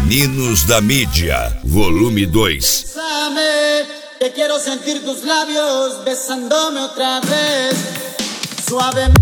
Meninos da Mídia, volume 2. Bésame, que quiero sentir tus labios besándome otra vez, suavemente.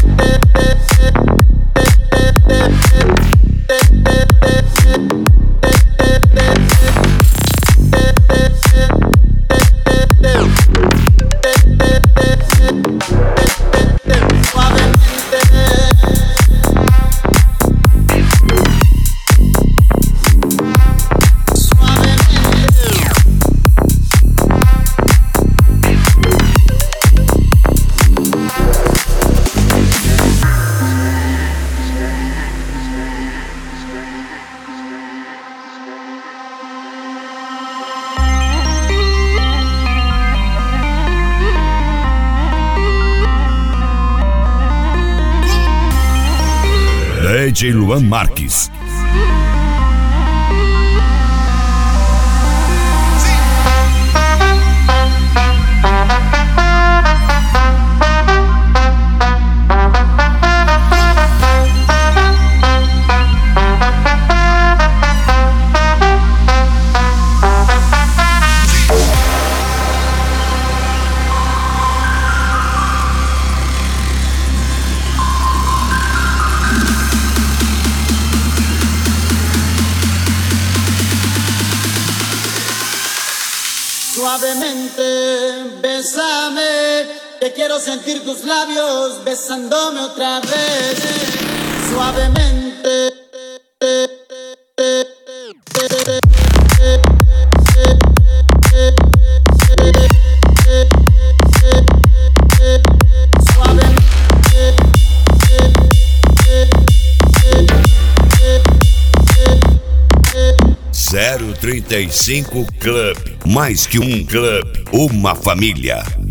DJ Luan Marques. Suavemente, bésame, que quiero sentir tus labios besándome otra vez, suavemente. Zero 35 Club, mais que um clube, uma família.